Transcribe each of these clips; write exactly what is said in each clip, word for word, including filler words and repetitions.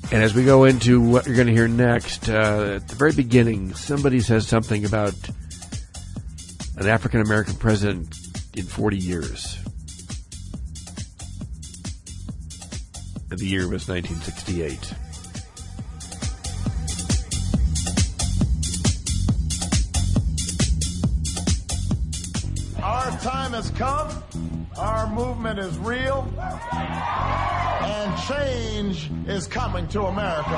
And as we go into what you're going to hear next, uh, at the very beginning, somebody says something about an African-American president in forty years. And the year was nineteen sixty-eight. Our time has come. Our movement is real. And change is coming to America.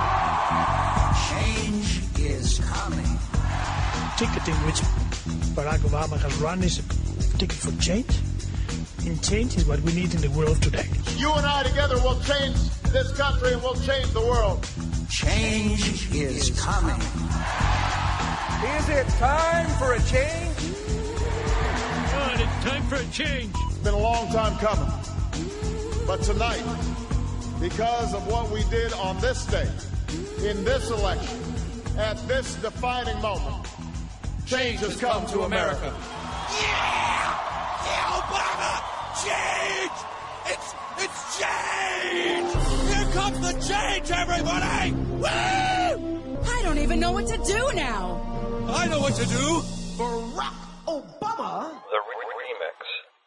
Change is coming. Ticketing which Barack Obama has run is a ticket for change. And change is what we need in the world today. You and I together will change this country and we'll change the world. Change is coming. Is it time for a change? God, it's time for a change. It's been a long time coming. But tonight, because of what we did on this day, in this election, at this defining moment, change has come to America. Yeah! Yeah, Obama! Change! It's it's change! Here comes the change, everybody! Woo! I don't even know what to do now. I know what to do. Barack Obama. The remix.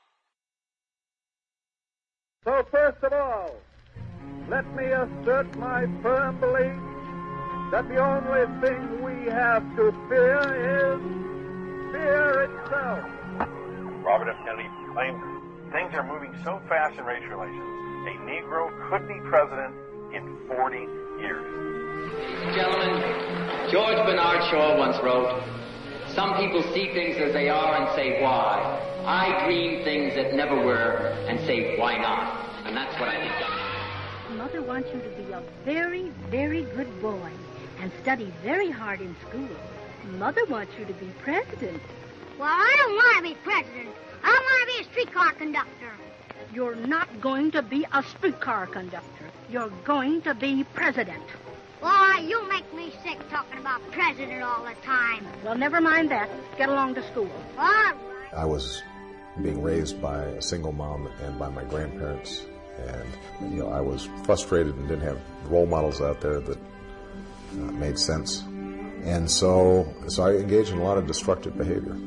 So first of all, let me assert my firm belief that the only thing we have to fear is fear itself. Robert F. Kennedy claimed things are moving so fast in race relations, a Negro could be president in forty years. Gentlemen, George Bernard Shaw once wrote, "Some people see things as they are and say, why? I dream things that never were and say, why not?" And that's what I think. Mother wants you to be a very, very good boy and study very hard in school. Mother wants you to be president. Well, I don't want to be president. I want to be a streetcar conductor. You're not going to be a streetcar conductor. You're going to be president. Why, you make me sick talking about president all the time. Well, never mind that. Get along to school. All right. I was being raised by a single mom and by my grandparents. And, you know, I was frustrated and didn't have role models out there that uh, made sense. And so, so I engaged in a lot of destructive behavior.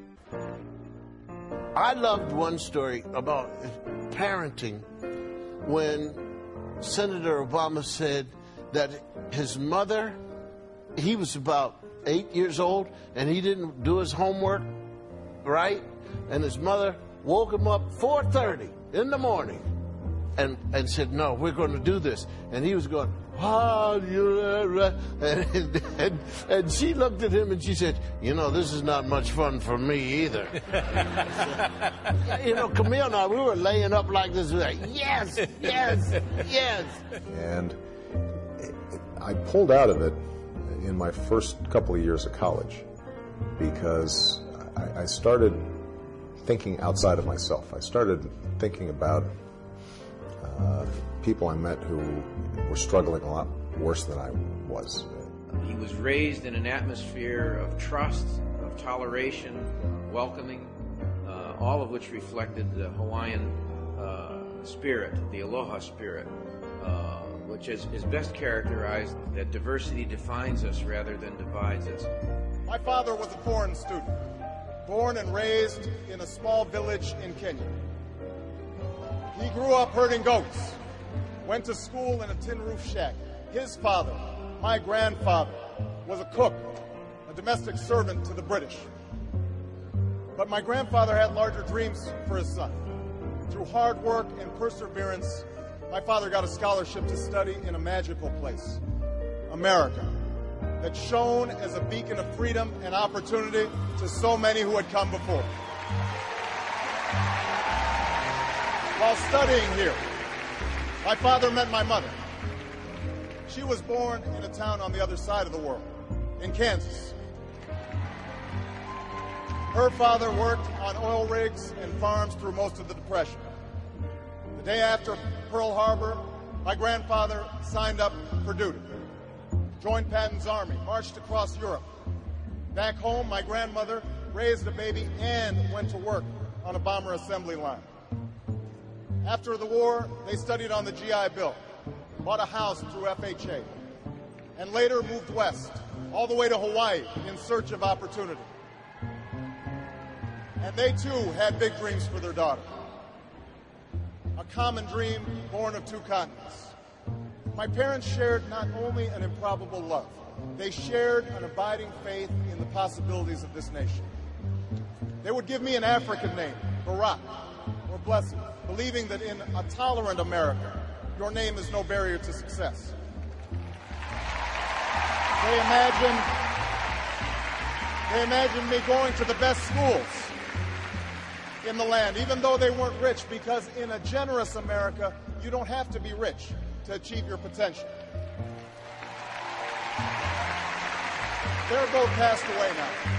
I loved one story about parenting when Senator Obama said that his mother, he was about eight years old, and he didn't do his homework right, and his mother woke him up four thirty in the morning and, and said, "No, we're going to do this." And he was going, "Ah, you," and, and, and she looked at him and she said, "You know, this is not much fun for me either." You know, Camille and I, we were laying up like this, like, yes, yes, yes. And I pulled out of it in my first couple of years of college because I, I started thinking outside of myself. I started thinking about uh, people I met who were struggling a lot worse than I was. He was raised in an atmosphere of trust, of toleration, welcoming, uh, all of which reflected the Hawaiian uh, spirit, the aloha spirit, uh, which is, is best characterized that diversity defines us rather than divides us. My father was a foreign student, born and raised in a small village in Kenya. He grew up herding goats, went to school in a tin roof shack. His father, my grandfather, was a cook, a domestic servant to the British. But my grandfather had larger dreams for his son. Through hard work and perseverance, my father got a scholarship to study in a magical place, America, that shone as a beacon of freedom and opportunity to so many who had come before. While studying here, my father met my mother. She was born in a town on the other side of the world, in Kansas. Her father worked on oil rigs and farms through most of the Depression. The day after Pearl Harbor, my grandfather signed up for duty, joined Patton's army, marched across Europe. Back home, my grandmother raised a baby and went to work on a bomber assembly line. After the war, they studied on the G I Bill. bought a house through F H A, and later moved west, all the way to Hawaii in search of opportunity. And they too had big dreams for their daughter. A common dream born of two continents. My parents shared not only an improbable love, they shared an abiding faith in the possibilities of this nation. They would give me an African name, Barack, or Blessing, believing that in a tolerant America, your name is no barrier to success. They imagined, they imagined me going to the best schools in the land, even though they weren't rich, because in a generous America, you don't have to be rich to achieve your potential. They're both passed away now.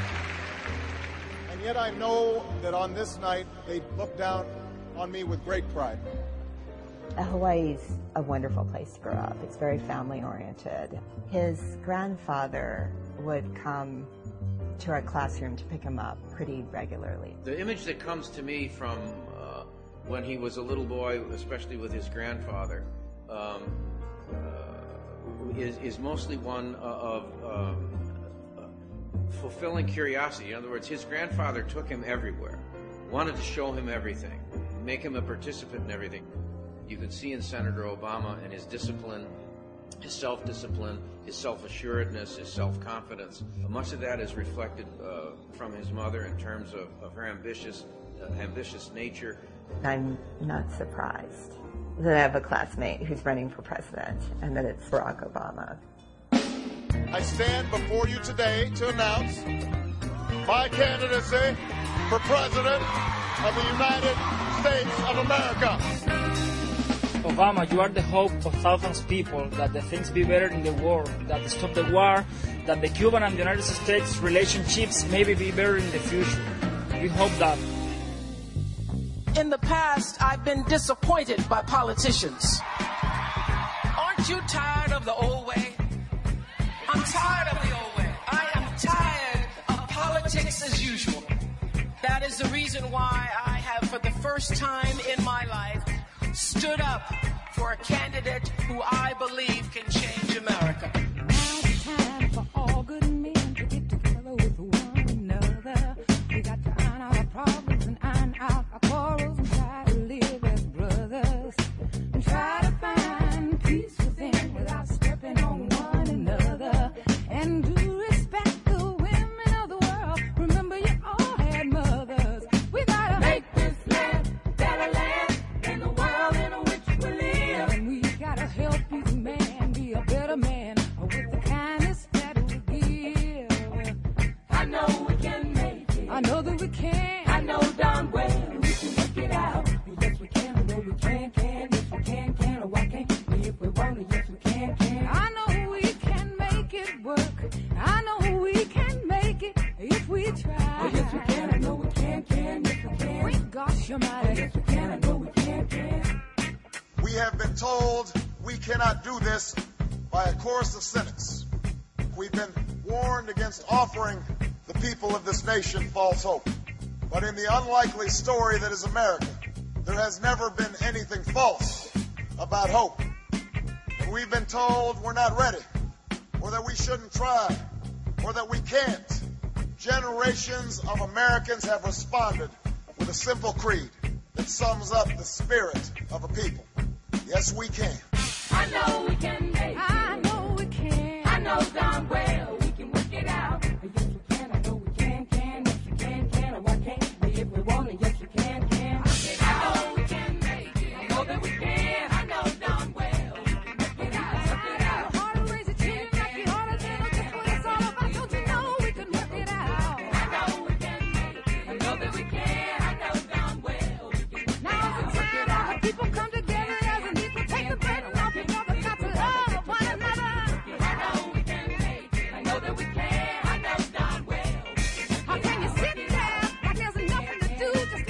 And yet I know that on this night, they look down on me with great pride. Hawaii's a wonderful place to grow up. It's very family-oriented. His grandfather would come to our classroom to pick him up pretty regularly. The image that comes to me from uh, when he was a little boy, especially with his grandfather, um, uh, is, is mostly one of um, uh, fulfilling curiosity. In other words, his grandfather took him everywhere, wanted to show him everything, make him a participant in everything. You can see in Senator Obama and his discipline, his self-discipline, his self-assuredness, his self-confidence. Much of that is reflected uh, from his mother in terms of, of her ambitious, uh, ambitious nature. I'm not surprised that I have a classmate who's running for president and that it's Barack Obama. I stand before you today to announce my candidacy for president of the United States of America. Obama, you are the hope of thousands of people, that the things be better in the world, that stop the war, that the Cuban and the United States relationships maybe be better in the future. We hope that. In the past, I've been disappointed by politicians. Aren't you tired of the old way? I'm tired of the old way. I am tired of politics as usual. That is the reason why I have, for the first time in my life, stood up for a candidate who I believe can change America. Now it's time for all good men to get together with one another. We got to iron out our problems and iron out our quarrels and try to live as brothers. And try to find peace within without stepping on one another. And do respect the women of the world. Remember, you all had mothers. We gotta make this land a better land in the world in which we live. And we gotta help each man be a better man with the kindness that we give. I know we can make it. I know that we can. I know darn well we can work it out. Yes, we can. I know we can, can. Yes, we can, can. Or why can't we if we want to? Yes, we can, can. I know we can make it work. I know we can make it if we try. Oh, yes, we can. I know we can, can. Yes, we can. We gosh, you're mighty. Yes, we can. I know we can, can. We have been told we cannot do this by a chorus of cynics. We've been warned against offering the people of this nation false hope. But in the unlikely story that is America, there has never been anything false about hope. And we've been told we're not ready, or that we shouldn't try, or that we can't. Generations of Americans have responded with a simple creed that sums up the spirit of a people. Yes, we can. I know we can make it. I know we can. I know darn well we can work it out. Yes, we can. I know we can, can. Yes, we can, can. Or why can't we if we want it? Yes, we can, can. I know we can make it. I know that we can. I know darn well we can work it out. Work it out. Hard to raise a chin, like the hard to do. That's what it's all about. Don't you know we can work it out? I know we can make it. I know that we can. I know darn well we can work it out. Now it's the time that people come together as an equal. Take the burden off your brother. Got to love one another. I know we can make it. I know that we can. I know darn well. How can you sit there like there's nothing to do? Just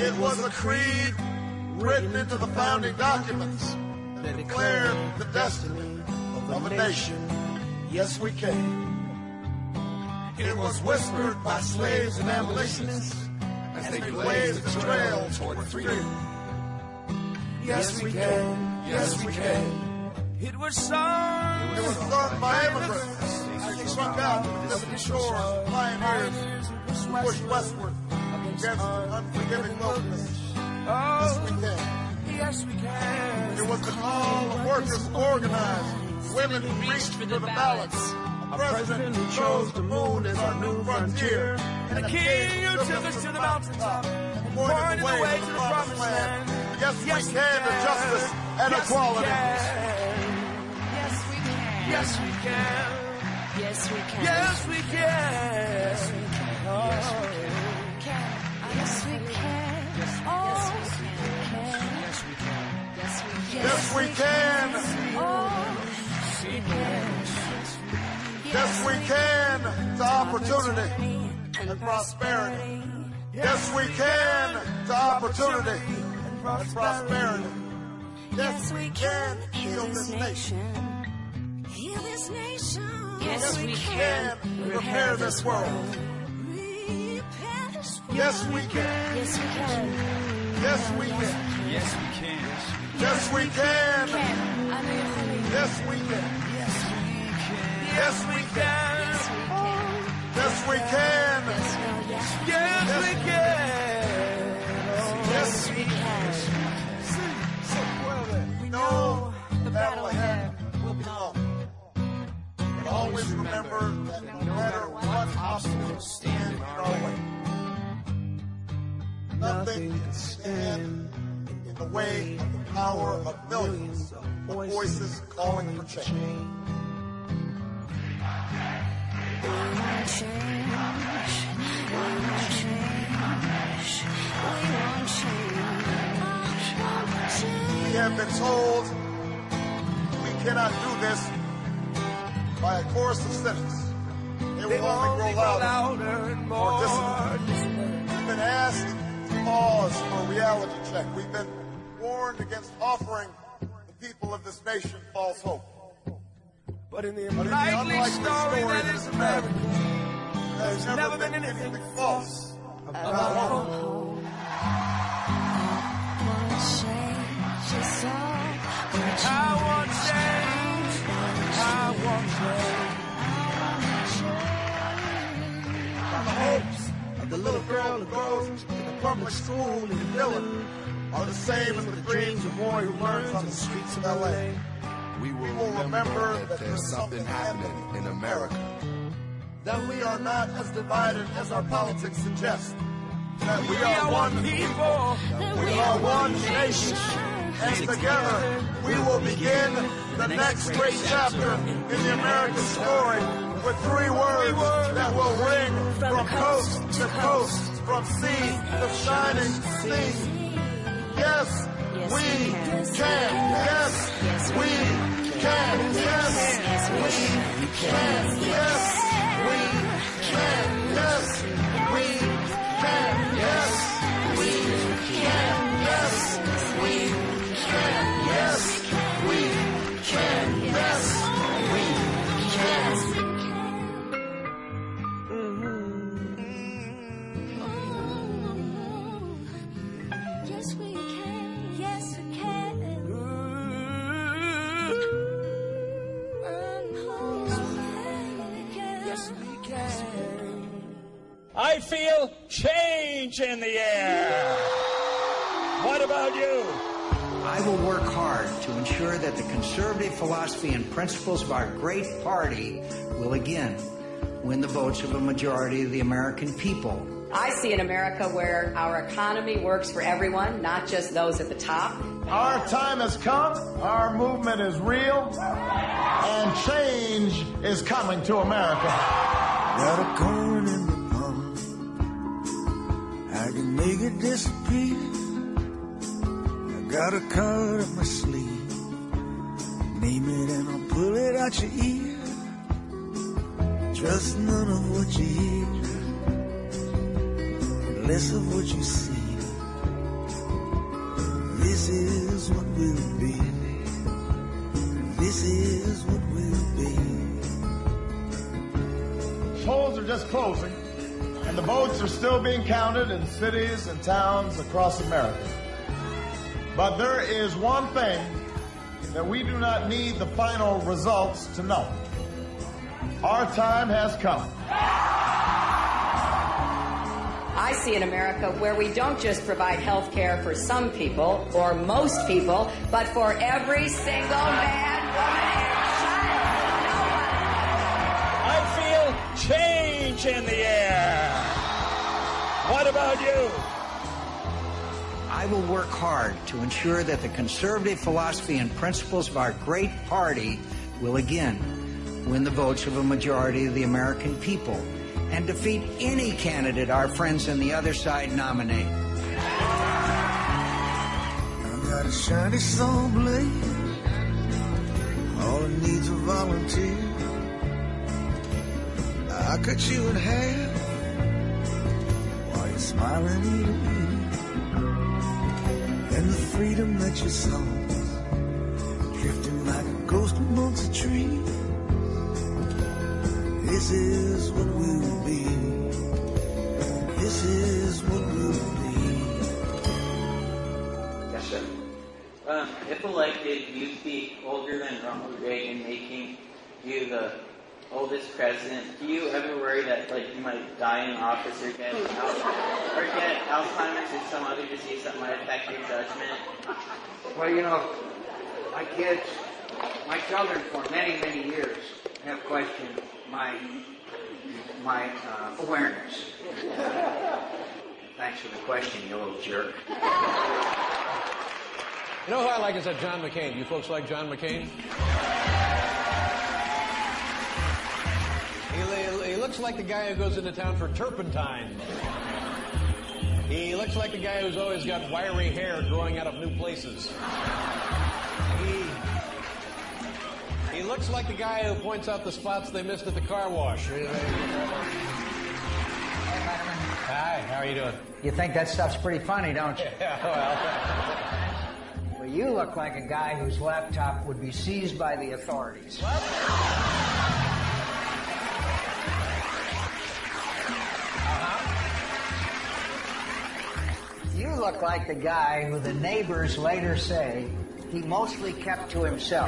It was a creed written into the founding documents that declared the destiny of a nation. Yes, we can. It was whispered by slaves and abolitionists as they blazed the trail toward freedom. Yes, we can. Yes, we can. It was sung. It was sung by immigrants as they struck out to distant shores of pioneers who pushed westward against unforgiving wilderness. Yes, we can. Yes, we can. It was the call of workers who organized, women who reached for the ballots, a president who chose the moon as our new frontier, and a king who took us to the mountaintop, pointed the way to the promised land. Yes, we can to justice and equality. Yes, we can. Yes, we can. Yes, we can. Yes, we can. Yes, we can. Yes, we can. Oh, Yes, we can. yes, we can. Yes, we can. Oh, Yes, we can to opportunity and prosperity. Yes, we can to opportunity and prosperity. Yes, we can heal this nation. Heal this nation. Yes, we can repair this world. Yes, we can. Yes, we can. Yes, we can. Yes, we can. Yes, we can. I know you're hungry. Yes, we can. Yes, we can. Yes, we can. Yes, we can. Yes, we can. We know the battle ahead will be long. But always remember that no matter what obstacles stand in our way, nothing can stand in the way of the power of millions of voices calling for change. We want change. We want change. We want change. We have been told we cannot do this by a chorus of cynics. It will only grow louder and more disciplined. We've been asked to pause for a reality check. We've been warned against offering the people of this nation false hope. But in the But in the unlikely unlikely story that is America, there's never been anything false about hope. I want change. I want change. The hopes of the little girl who goes to the public school in the village are the same as the dreams of a boy who learns on the streets of L A. We will, We will remember that there's something happening in America. That we are not as divided as our politics suggest. That we We are are one one people. people. We are one nation. And together we will begin the next great chapter in the American story with three words that will ring from coast to coast, from sea to shining sea. Yes, we can. Yes, we can. Yes, we can. Yes, we can. Yes, we can. Yes, we can. Yes, we can. Yes, we can. Yes, we can. Yes, we can. Yes, we can. Yes, we can. I feel change in the air. What about you? I will work hard to ensure that the conservative philosophy and principles of our great party will again win the votes of a majority of the American people. I see an America where our economy works for everyone, not just those at the top. Our time has come, our movement is real, and change is coming to America. Got a corn in the palm, I can make it disappear. I got a card up my sleeve, name it and I'll pull it out your ear. Trust none of what you hear, less of what you see. This is what we'll be. This is what we'll be. Polls are just closing, and the votes are still being counted in cities and towns across America. But there is one thing that we do not need the final results to know. Our time has come. I see an America where we don't just provide health care for some people or most people, but for every single man, woman, and child. I feel change in the air. What about you? I will work hard to ensure that the conservative philosophy and principles of our great party will again win the votes of a majority of the American people and defeat any candidate our friends on the other side nominate. I got a shiny saw blade. All it needs a volunteer. I cut you in half while you're smiling ear to ear. And the freedom that you saw, drifting like a ghost amongst the trees. This is what we'll be. This is what we'll be. Yes, sir. Uh, if elected, you'd be older than Ronald Reagan, making you the oldest president. Do you ever worry that, like, you might die in office or get, Al- or get Alzheimer's or some other disease that might affect your judgment? Well, you know, my kids, my children for many, many years have questioned my my uh, awareness. Thanks for the question, you little jerk. You know who I like is that John McCain. Do you folks like John McCain? He, he looks like the guy who goes into town for turpentine. He looks like the guy who's always got wiry hair growing out of new places. He, he looks like the guy who points out the spots they missed at the car wash. Hi, how are you doing? You think that stuff's pretty funny, don't you? Yeah, well... Well, you look like a guy whose laptop would be seized by the authorities. What? You look like the guy who the neighbors later say he mostly kept to himself.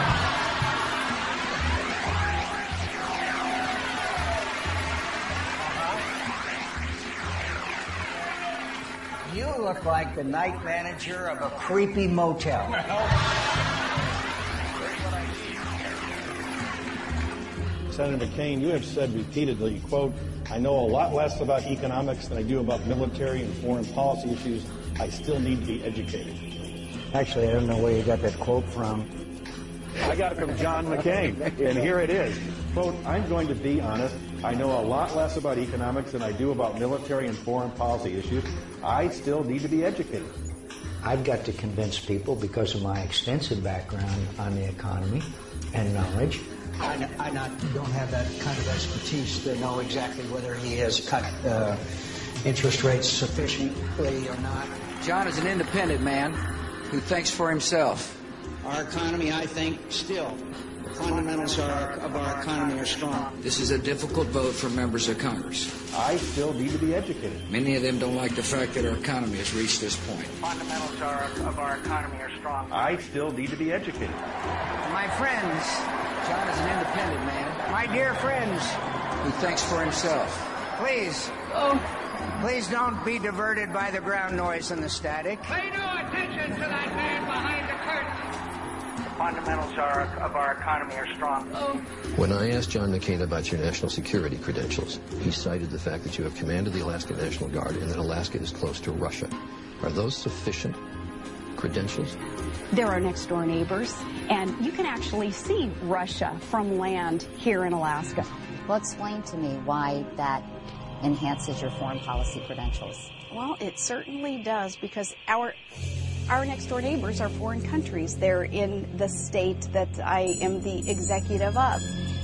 You look like the night manager of a creepy motel. Senator McCain, you have said repeatedly, quote, I know a lot less about economics than I do about military and foreign policy issues. I still need to be educated. Actually, I don't know where you got that quote from. I got it from John McCain, and here it is. Quote, I'm going to be honest. I know a lot less about economics than I do about military and foreign policy issues. I still need to be educated. I've got to convince people because of my extensive background on the economy and knowledge. I, I not, don't have that kind of expertise to know exactly whether he has cut uh, interest rates sufficiently or not. John is an independent man who thinks for himself. Our economy, I think, still, the fundamentals are, of our economy are strong. This is a difficult vote for members of Congress. I still need to be educated. Many of them don't like the fact that our economy has reached this point. Fundamentals are, of our economy are strong. I still need to be educated. My friends, John is an independent man. My dear friends, who thinks for himself. Please, oh, please don't be diverted by the ground noise and the static. Pay no attention to that man behind the curtain. The fundamentals are, of our economy are strong. Oh. When I asked John McCain about your national security credentials, he cited the fact that you have commanded the Alaska National Guard and that Alaska is close to Russia. Are those sufficient credentials? They're our next door neighbors, and you can actually see Russia from land here in Alaska. Well, explain to me why that enhances your foreign policy credentials. Well, it certainly does, because our our next door neighbors are foreign countries. They're in the state that I am the executive of.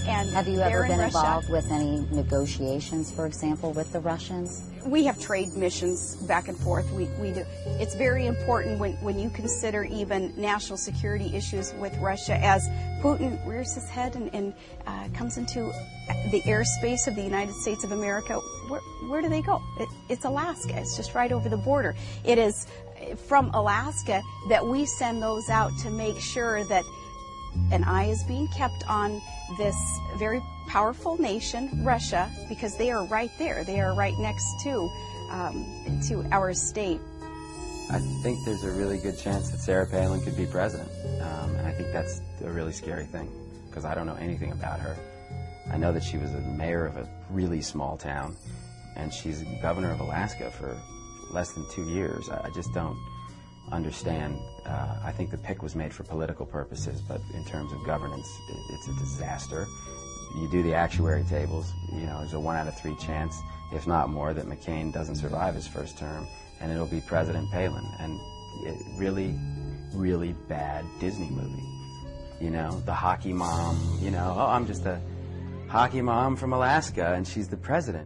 And have you ever been involved with any negotiations, for example, with the Russians? We have trade missions back and forth. We, we do. It's very important when, when you consider even national security issues with Russia, as Putin rears his head and, and uh, comes into the airspace of the United States of America. Where, where do they go? It, it's Alaska. It's just right over the border. It is from Alaska that we send those out to make sure that an eye is being kept on this very powerful nation, Russia, because they are right there. They are right next to um, to our state. I think there's a really good chance that Sarah Palin could be president, um, and I think that's a really scary thing because I don't know anything about her. I know that she was a mayor of a really small town, and she's governor of Alaska for less than two years. I, I just don't understand. Uh, I think the pick was made for political purposes, but in terms of governance, it, it's a disaster. You do the actuary tables, you know, there's a one out of three chance, if not more, that McCain doesn't survive his first term, and it'll be President Palin. And it really, really bad Disney movie. You know, the hockey mom, you know, oh, I'm just a hockey mom from Alaska, and she's the president.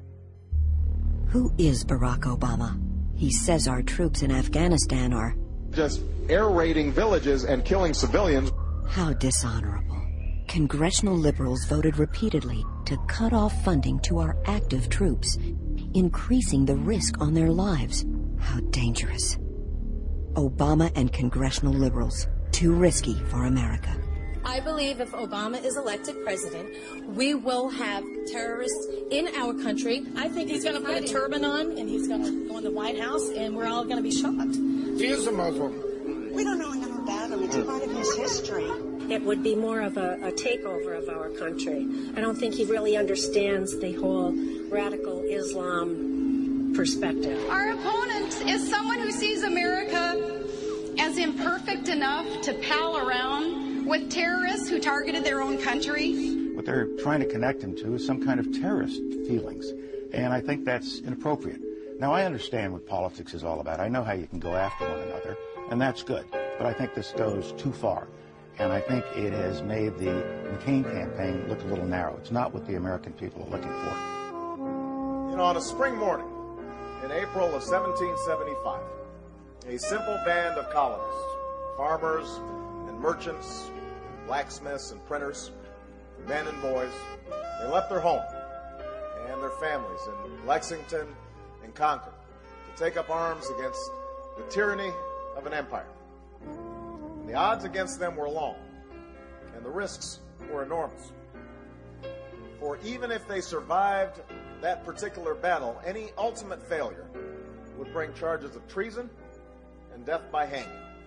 Who is Barack Obama? He says our troops in Afghanistan are just air raiding villages and killing civilians. How dishonorable. Congressional liberals voted repeatedly to cut off funding to our active troops, increasing the risk on their lives. How dangerous. Obama and congressional liberals, too risky for America. I believe if Obama is elected president, we will have terrorists in our country. I think he's going to put a turban on and he's going to go in the White House and we're all going to be shocked. He is a Muslim. We don't know enough about him. It's part of his history. It would be more of a, a takeover of our country. I don't think he really understands the whole radical Islam perspective. Our opponent is someone who sees America as imperfect enough to pal around with terrorists who targeted their own country. What they're trying to connect him to is some kind of terrorist feelings, and I think that's inappropriate. Now, I understand what politics is all about. I know how you can go after one another, and that's good, but I think this goes too far, and I think it has made the McCain campaign look a little narrow. It's not what the American people are looking for. You know, on a spring morning in April of seventeen seventy-five, a simple band of colonists, farmers and merchants, blacksmiths and printers, men and boys, they left their home and their families in Lexington and Concord to take up arms against the tyranny of an empire. And the odds against them were long, and the risks were enormous. For even if they survived that particular battle, any ultimate failure would bring charges of treason and death by hanging.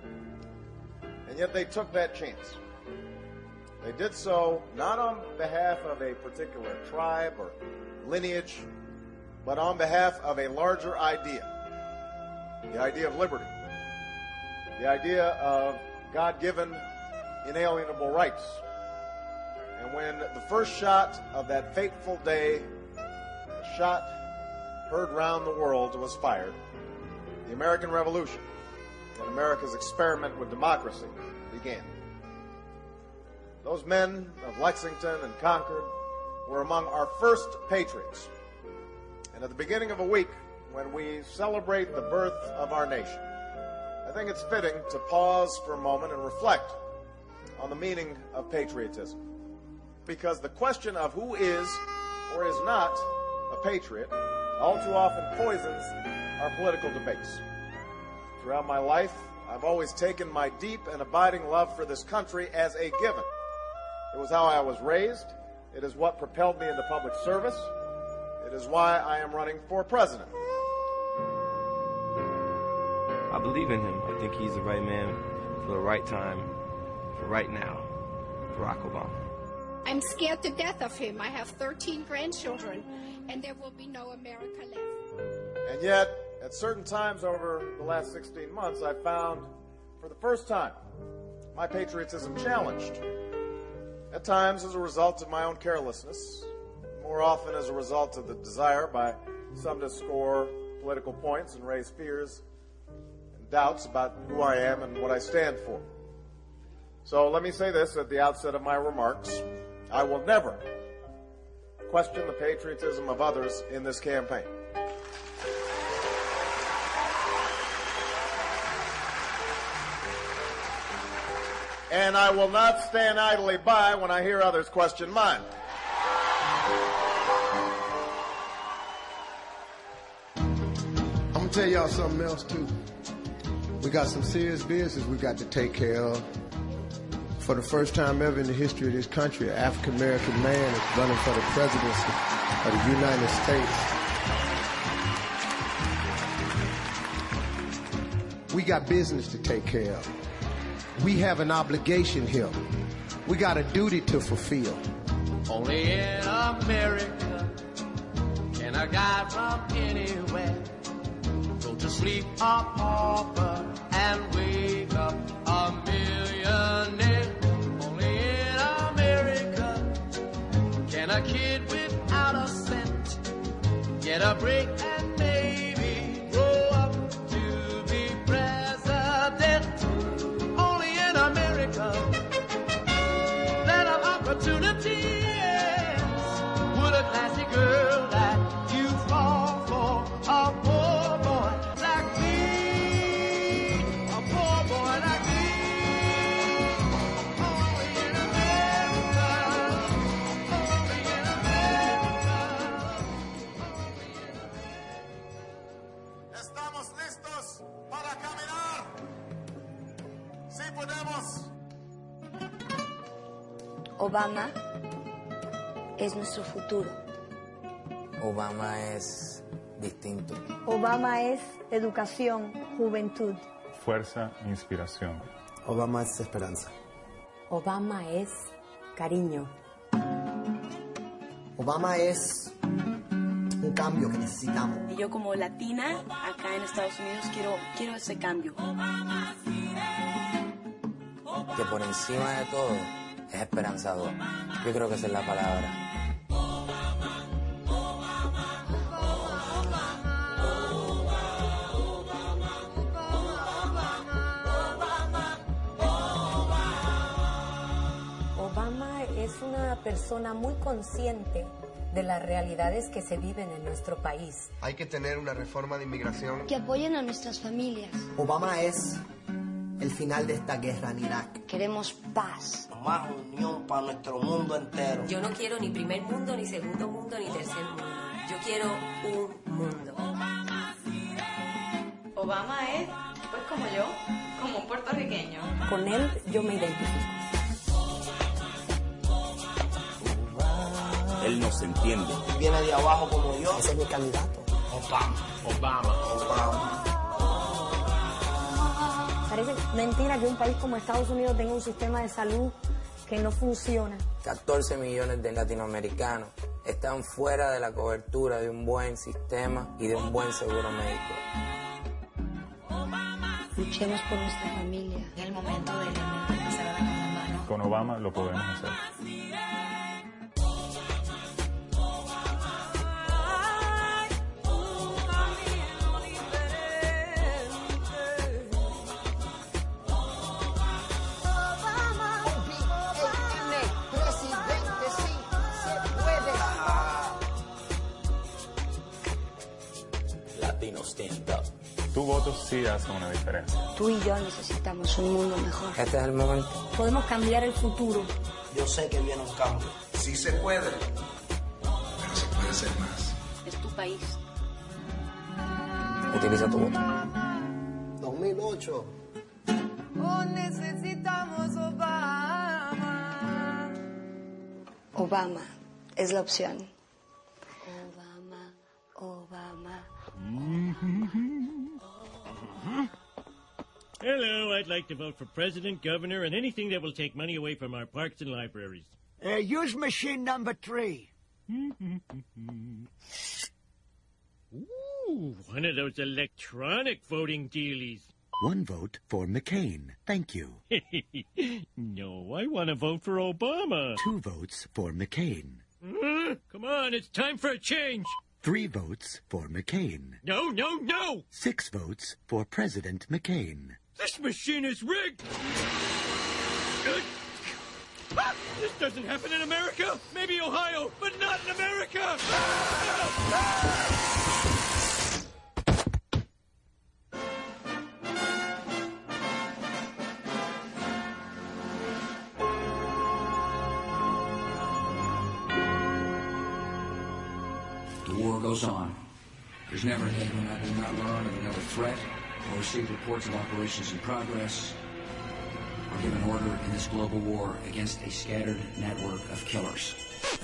And yet they took that chance. They did so not on behalf of a particular tribe or lineage, but on behalf of a larger idea, the idea of liberty, the idea of God-given inalienable rights. And when the first shot of that fateful day, a shot heard round the world, was fired, the American Revolution and America's experiment with democracy began. Those men of Lexington and Concord were among our first patriots. And at the beginning of a week, when we celebrate the birth of our nation, I think it's fitting to pause for a moment and reflect on the meaning of patriotism. Because the question of who is or is not a patriot all too often poisons our political debates. Throughout my life, I've always taken my deep and abiding love for this country as a given. It was how I was raised. It is what propelled me into public service. It is why I am running for president. I believe in him. I think he's the right man for the right time, for right now. Barack Obama. I'm scared to death of him. I have thirteen grandchildren, and there will be no America left. And yet, at certain times over the last sixteen months, I found, for the first time, my patriotism challenged. At times as a result of my own carelessness, more often as a result of the desire by some to score political points and raise fears and doubts about who I am and what I stand for. So let me say this at the outset of my remarks. I will never question the patriotism of others in this campaign. And I will not stand idly by when I hear others question mine. I'm gonna tell y'all something else too. We got some serious business we got to take care of. For the first time ever in the history of this country, an African-American man is running for the presidency of the United States. We got business to take care of. We have an obligation here. We got a duty to fulfill. Only in America can a guy from anywhere go to sleep a pauper and wake up a millionaire. Only in America can a kid without a cent get a break and maybe grow up to be president. Only in America that of opportunity, yes, would a classy girl like you fall for a poor boy like me, a poor boy like me. Only in America, only in America. ¿Estamos listos para caminar? Sí podemos. Obama es nuestro futuro. Obama es distinto. Obama es educación, juventud. Fuerza, inspiración. Obama es esperanza. Obama es cariño. Obama es un cambio que necesitamos. Y yo como latina acá en Estados Unidos quiero, quiero ese cambio. Que por encima de todo es esperanzador. Yo creo que esa es la palabra. Obama es una persona muy consciente de las realidades que se viven en nuestro país. Hay que tener una reforma de inmigración. Que apoyen a nuestras familias. Obama es el final de esta guerra en Irak. Queremos paz. Más unión para nuestro mundo entero. Yo no quiero ni primer mundo, ni segundo mundo, ni tercer mundo. Yo quiero un mundo. Obama es, pues como yo, como un puertorriqueño. Con él yo me identifico. Él nos entiende. Viene de abajo como yo. Ese es mi candidato. Obama, Obama, Obama. Parece mentira que un país como Estados Unidos tenga un sistema de salud que no funciona. catorce millones de latinoamericanos están fuera de la cobertura de un buen sistema y de un buen seguro médico. Luchemos por nuestra familia. En el momento de realmente empezar a darnos la mano. Con Obama lo podemos hacer. Tu voto sí hace una diferencia. Tú y yo necesitamos un mundo mejor. Este es el momento. Podemos cambiar el futuro. Yo sé que viene un cambio. Sí se puede, pero se puede hacer más. Es tu país. Utiliza tu voto. dos mil ocho. Oh, necesitamos Obama. Obama es la opción. Obama, Obama. Hello, I'd like to vote for president, governor, and anything that will take money away from our parks and libraries. Uh, use machine number three. Ooh, one of those electronic voting dealies. One vote for McCain. Thank you. No, I want to vote for Obama. Two votes for McCain. Uh, come on, it's time for a change. Three votes for McCain. No, no, no! Six votes for President McCain. This machine is rigged! Ah, this doesn't happen in America. Maybe Ohio, but not in America. Ah! Ah! The war goes on. There's never a day when I do not learn of another threat or receive reports of operations in progress or give an order in this global war against a scattered network of killers.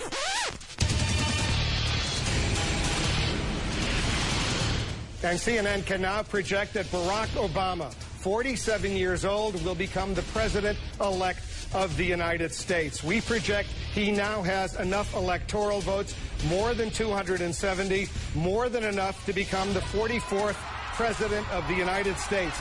And C N N can now project that Barack Obama, forty-seven years old, will become the president-elect of the United States. We project he now has enough electoral votes, more than two hundred seventy, more than enough to become the forty-fourth president of the United States.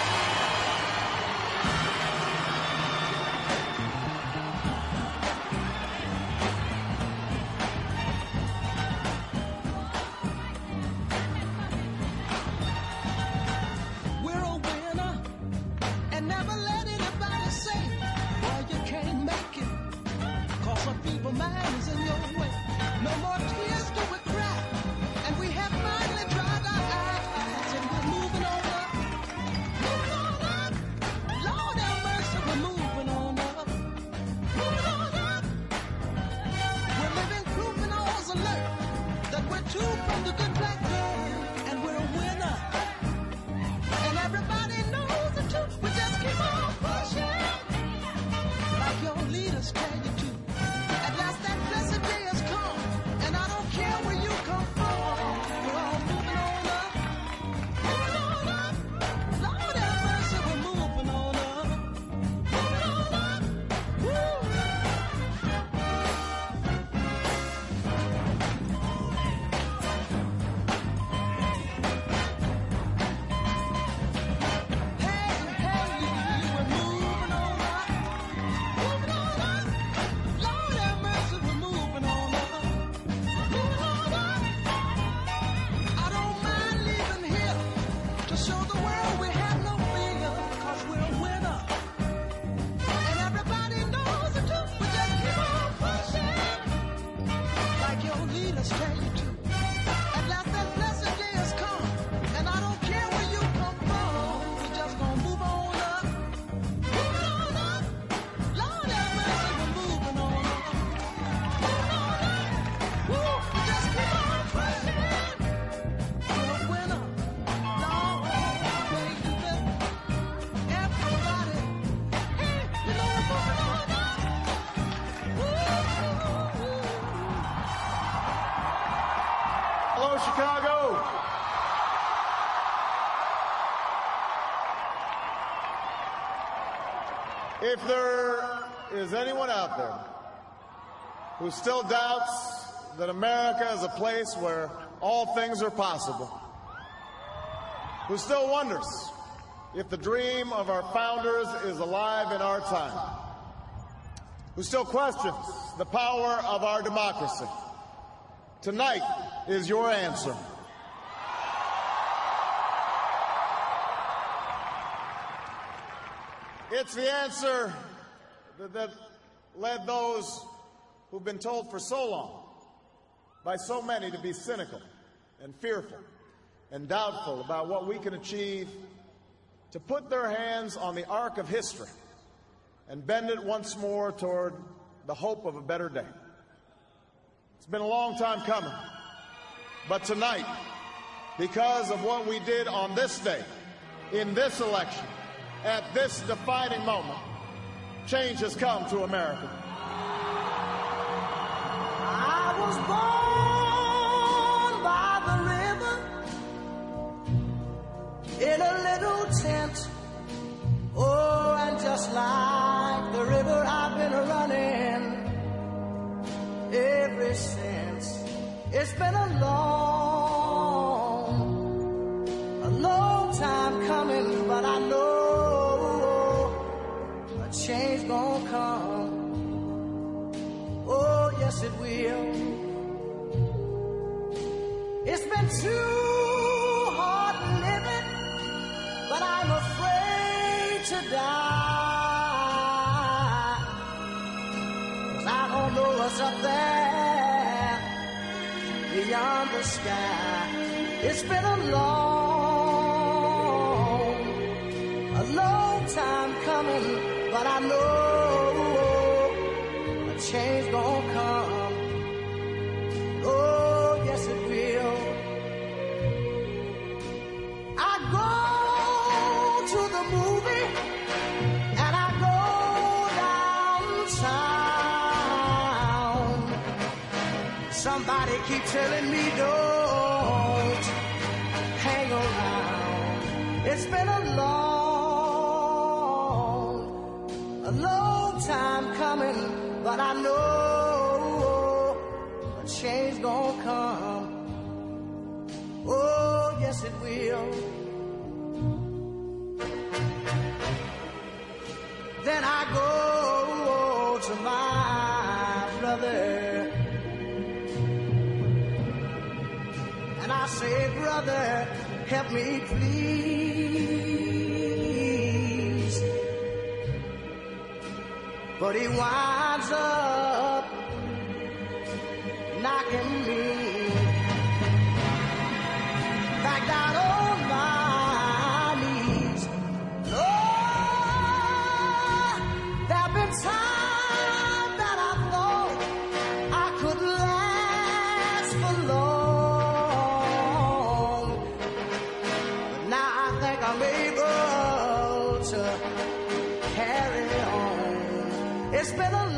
Chicago. If there is anyone out there who still doubts that America is a place where all things are possible, who still wonders if the dream of our founders is alive in our time, who still questions the power of our democracy, tonight is your answer. It's the answer that, that led those who've been told for so long by so many to be cynical and fearful and doubtful about what we can achieve, to put their hands on the arc of history and bend it once more toward the hope of a better day. It's been a long time coming, but tonight, because of what we did on this day, in this election, at this defining moment, change has come to America. I was born by the river in a little tent. Oh, and just like the river, I've been running ever since. It's been a long, a long time coming, but I know a change gonna come. Oh, yes, it will. It's been too hard living, but I'm afraid to die. stars up there beyond the sky. It's been a long, a long time coming, but I know a change gonna come. Oh, yes it will. I go to the movie and I go downtown. Somebody keep telling me don't hang around. It's been a long, a long time coming, but I know a change gonna come. Oh, yes it will. Then I go to my brother and I say, brother, help me please. But he winds up knocking me back down on my knees. Oh, there've been times that I thought I could last for long, but now I think I'm able to carry on. It's been a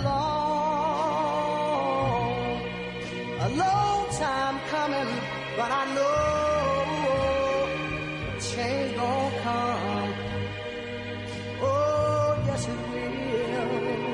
long, a long time coming, but I know change gonna come. Oh, yes it will.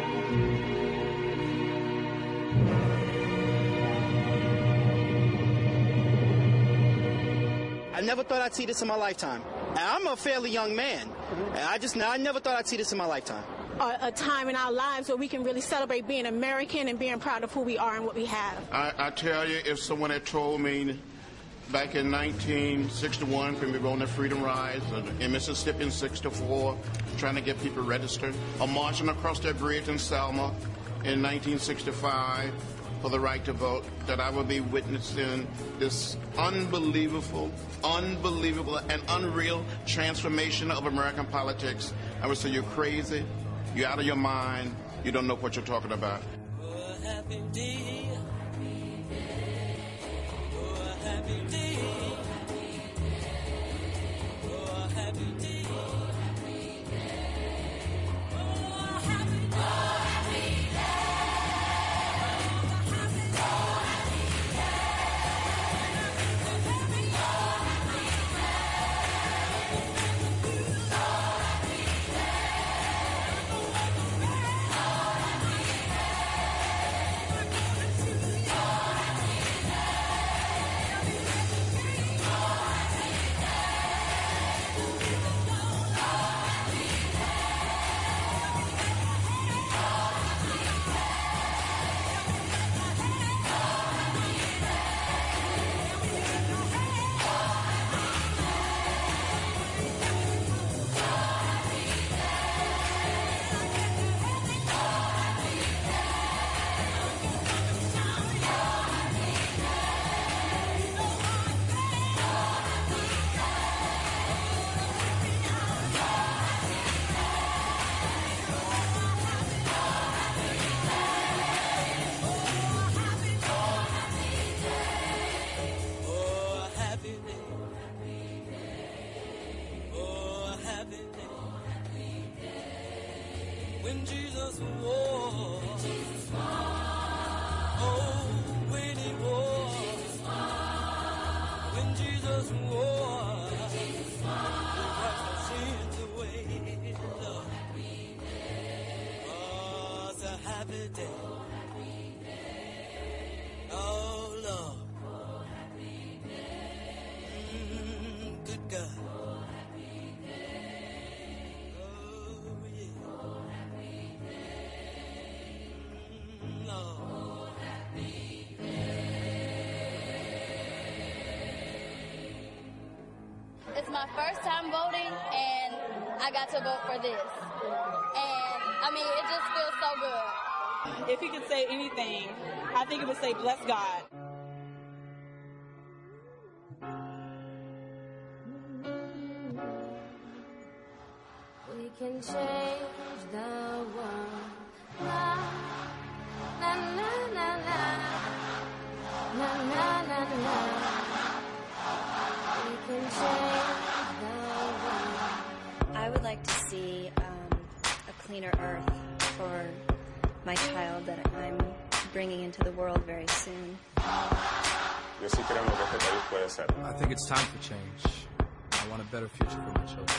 I never thought I'd see this in my lifetime. And I'm a fairly young man. And I just, I never thought I'd see this in my lifetime. A, a time in our lives where we can really celebrate being American and being proud of who we are and what we have. I, I tell you, if someone had told me back in nineteen sixty-one, when we were on the Freedom Rise, in Mississippi in sixty-four, trying to get people registered, or marching across the bridge in Selma in nineteen sixty-five for the right to vote, that I would be witnessing this unbelievable, unbelievable, and unreal transformation of American politics. I would say, you're crazy, you're out of your mind, you don't know what you're talking about. Oh, happy day. Oh, happy day. Oh, happy day. When Jesus wore, Jesus wore. Oh, when he wore, Jesus wore. When Jesus wore, Jesus wore. He washed our sins away. Lord. Oh, it's a happy day. Oh, Lord. Mm, good God. It's my first time voting, and I got to vote for this. And, I mean, it just feels so good. If he could say anything, I think it would say, bless God. We can change the world. La, la, la, la, la. La, la, la, la. We can change the world. I would like to see um, a cleaner earth for my child that I'm bringing into the world very soon. Yo sí creo que este país puede ser. I think it's time for change. I want a better future for my children.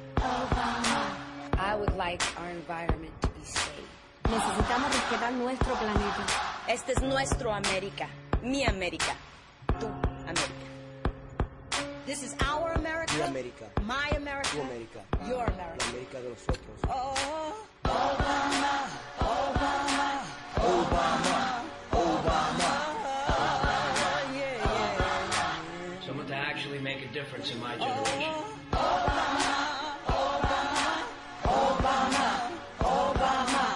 I would like our environment to be safe. Necesitamos respetar nuestro planeta. Este es nuestro América. Mi América. Tu América. This is our America. Mi América. My America. Tu América. Your America. La América de nosotros. Oh. Obama, Obama, Obama, Obama. Yeah, yeah. Someone to actually make a difference in my generation. Obama, Obama, Obama, Obama.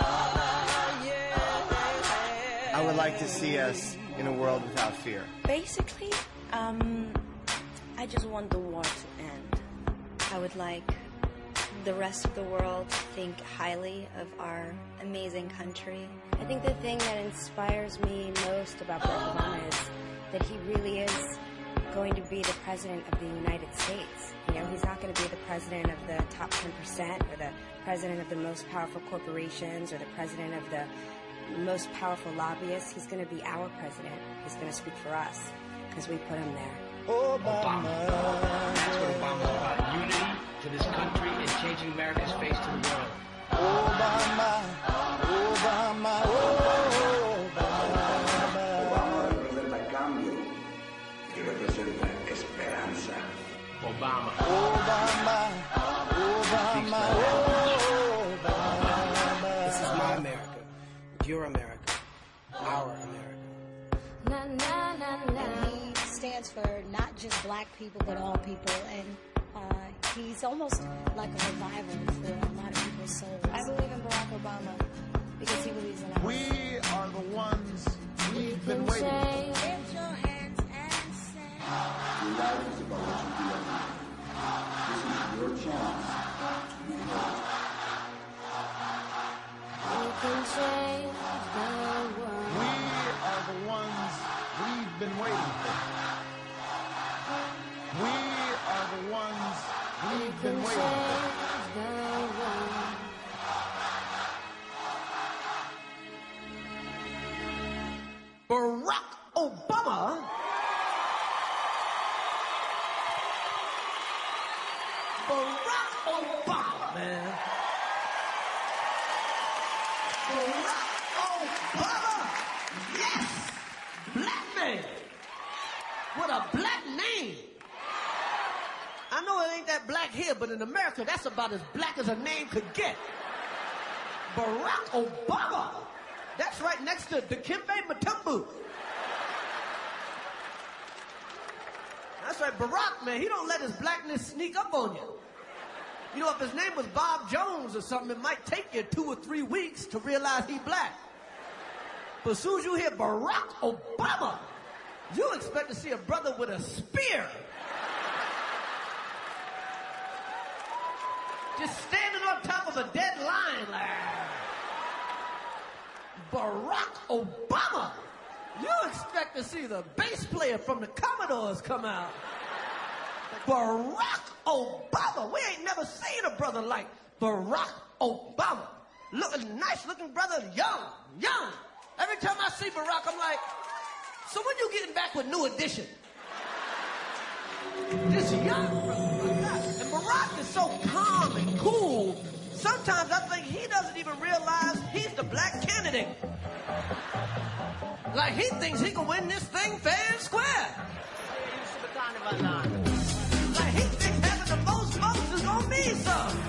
I would like to see us in a world without fear. Basically, um, I just want the war to end. I would like the rest of the world to think highly of our amazing country. I think the thing that inspires me most about Barack Obama is that he really is going to be the president of the United States. You know, he's not going to be the president of the top ten percent or the president of the most powerful corporations or the president of the most powerful lobbyists. He's going to be our president. He's going to speak for us because we put him there. Obama. That's what Obama's about. Unity to this country and changing America's face to the world. Obama, Obama, Obama representa cambio y representa esperanza. Obama. Obama, Obama, Obama. This is my America. Your America. Our America. Na, na, na, na. And he stands for not just black people, but all people. And uh, he's almost like a revival for a lot of people's souls. I believe in Barack Obama because he believes in us. We are the ones we've been waiting for. Lift your hands and say, Your life is about what you do every day. This is your chance to be heard. we can change the world. We are the ones we've been waiting for. We are the ones we've been waiting for. The world. Barack Obama Barack Obama, man. Barack Obama. Yes. Black man. With a black name. I know it ain't that black here, but in America, that's about as black as a name could get. Barack Obama. That's right next to Dikembe Mutombo. That's right, Barack, man, he don't let his blackness sneak up on you. You know, if his name was Bob Jones or something, it might take you two or three weeks to realize he black. But as soon as you hear Barack Obama, you expect to see a brother with a spear. Just standing on top of a dead lion like, Barack Obama. You expect to see the bass player from the Commodores come out. Barack Obama. We ain't never seen a brother like Barack Obama. Looking nice looking brother, young, young. Every time I see Barack, I'm like, so when you getting back with New Edition? This young brother. And Barack is so calm and cool. Sometimes I think he doesn't even realize he's the black candidate. Like he thinks he can win this thing fair and square. Like he thinks having the most votes is gonna mean something.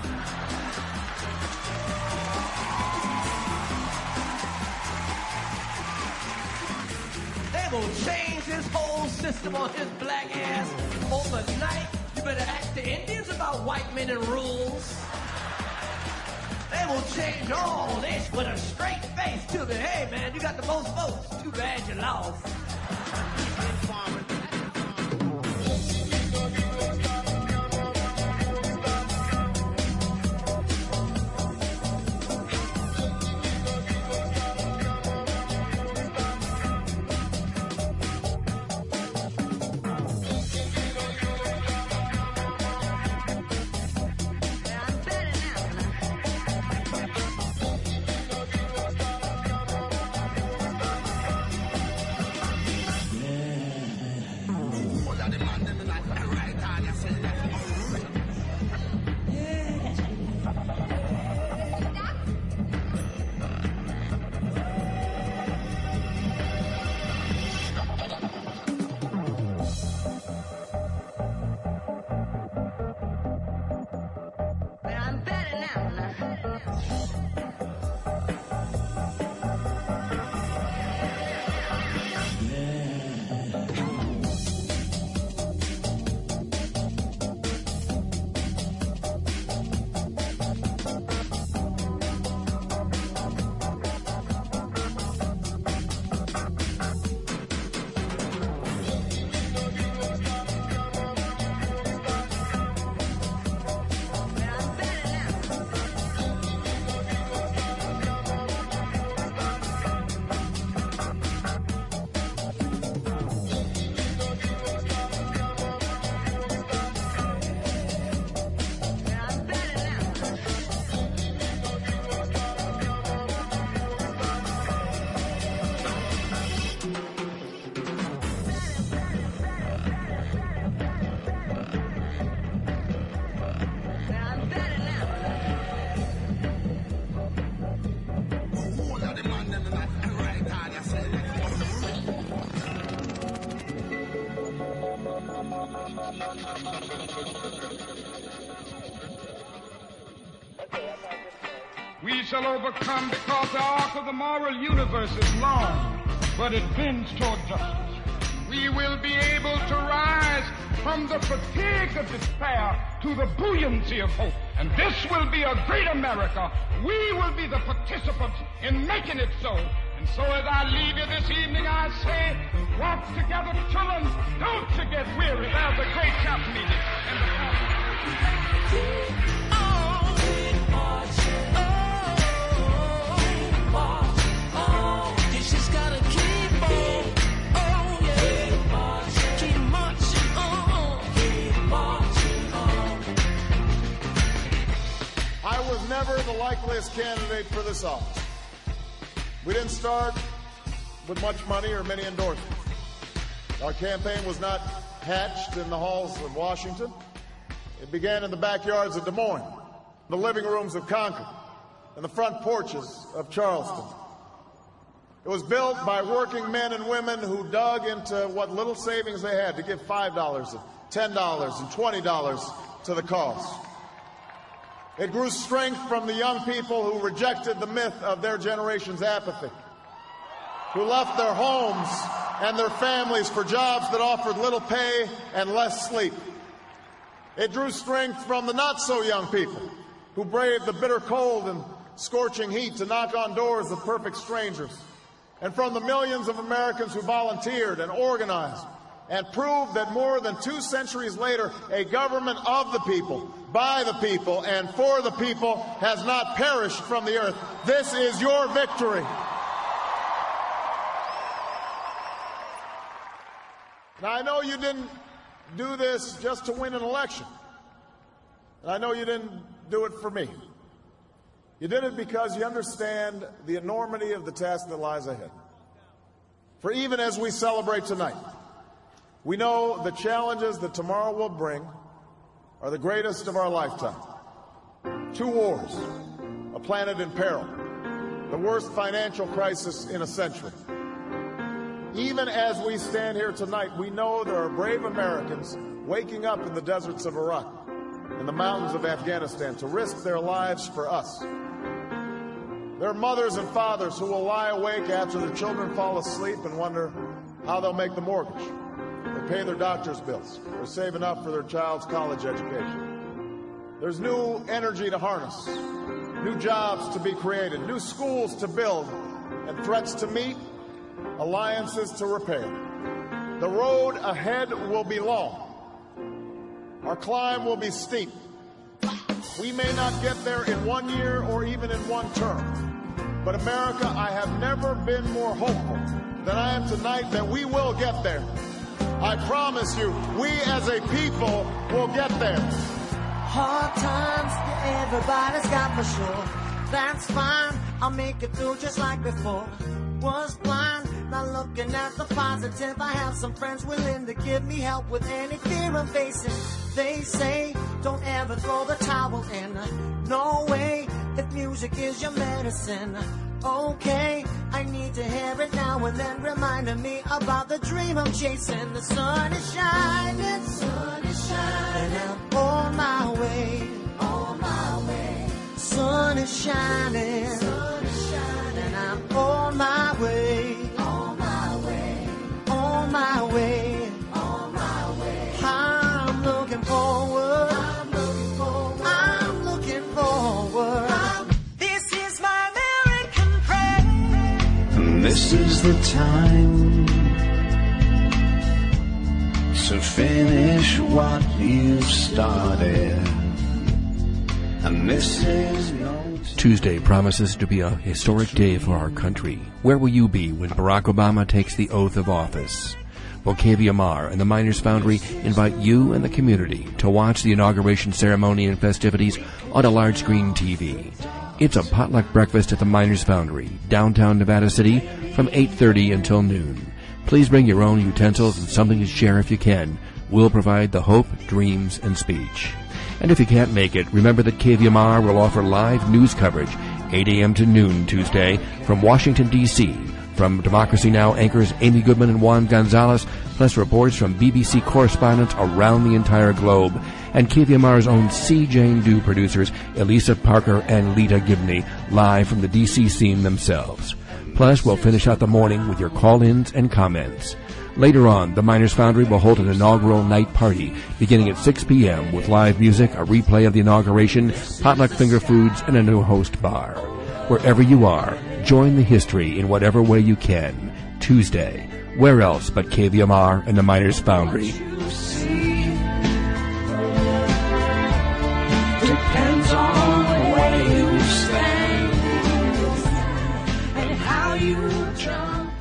They gonna change his whole system on his black ass overnight. You better ask the Indians about white men and rules. They will change all this with a straight face to me. Hey, man, you got the most votes. Too bad you lost. We shall overcome because the arc of the moral universe is long, but it bends toward justice. We will be able to rise from the fatigue of despair to the buoyancy of hope. And this will be a great America. We will be the participants in making it so. And so as I leave you this evening, I say, walk together, children. Don't you get weary. There's a great camp meeting. And the I was never the likeliest candidate for this office. We didn't start with much money or many endorsements. Our campaign was not hatched in the halls of Washington. It began in the backyards of Des Moines, the living rooms of Concord, and the front porches of Charleston. It was built by working men and women who dug into what little savings they had to give five dollars, and ten dollars, and twenty dollars to the cause. It grew strength from the young people who rejected the myth of their generation's apathy, who left their homes and their families for jobs that offered little pay and less sleep. It drew strength from the not-so-young people who braved the bitter cold and scorching heat to knock on doors of perfect strangers, and from the millions of Americans who volunteered and organized and proved that more than two centuries later, a government of the people, by the people, and for the people has not perished from the earth. This is your victory. Now, I know you didn't do this just to win an election. And I know you didn't do it for me. You did it because you understand the enormity of the task that lies ahead. For even as we celebrate tonight, we know the challenges that tomorrow will bring are the greatest of our lifetime. Two wars, a planet in peril, the worst financial crisis in a century. Even as we stand here tonight, we know there are brave Americans waking up in the deserts of Iraq, in the mountains of Afghanistan, to risk their lives for us. There are mothers and fathers who will lie awake after their children fall asleep and wonder how they'll make the mortgage, or pay their doctor's bills, or save enough for their child's college education. There's new energy to harness, new jobs to be created, new schools to build, and threats to meet, alliances to repair. The road ahead will be long. Our climb will be steep. We may not get there in one year or even in one term. But America, I have never been more hopeful than I am tonight that we will get there. I promise you, we as a people will get there. Hard times, yeah, everybody's got for sure. That's fine, I'll make it through just like before. Was blind, now looking at the positive. I have some friends willing to give me help with any fear I'm facing. They say, don't ever throw the towel in. No way, if music is your medicine. Okay, I need to hear it now and then, reminding me about the dream I'm chasing. The sun is shining, sun is shining, and I'm on my way, on my way. Sun is shining, sun is shining, and I'm on my way, on my way, on my way, on my way. I'm looking forward, I'm looking forward, I'm looking forward. This is my American prayer. This is the time to finish what you've started. And this is no Tuesday promises to be a historic day for our country. Where will you be when Barack Obama takes the oath of office? Well, K V M R and the Miners Foundry invite you and the community to watch the inauguration ceremony and festivities on a large screen T V. It's a potluck breakfast at the Miners Foundry, downtown Nevada City, from eight thirty until noon. Please bring your own utensils and something to share if you can. We'll provide the hope, dreams, and speech. And if you can't make it, remember that K V M R will offer live news coverage, eight a.m. to noon Tuesday, from Washington, D C From Democracy Now! Anchors Amy Goodman and Juan Gonzalez, plus reports from B B C correspondents around the entire globe, and K V M R's own C. Jane Dew producers Elisa Parker and Lita Gibney, live from the D C scene themselves. Plus, we'll finish out the morning with your call-ins and comments. Later on, the Miners Foundry will hold an inaugural night party beginning at six p.m. with live music, a replay of the inauguration, potluck finger foods, and a new host bar. Wherever you are, join the history in whatever way you can. Tuesday, where else but K V M R and the Miners Foundry? depends on where you stand and how you jump.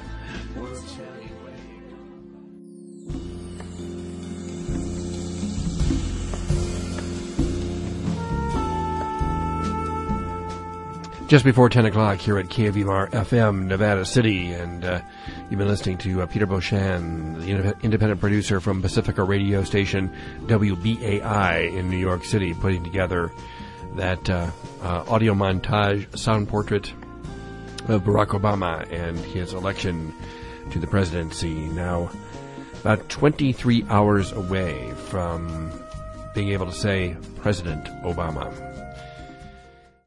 Just before ten o'clock here at K V M R F M, Nevada City, and uh, you've been listening to uh, Peter Beauchamp, the independent producer from Pacifica radio station W B A I in New York City, putting together that uh, uh, audio montage sound portrait of Barack Obama and his election to the presidency. Now, about twenty-three hours away from being able to say President Obama.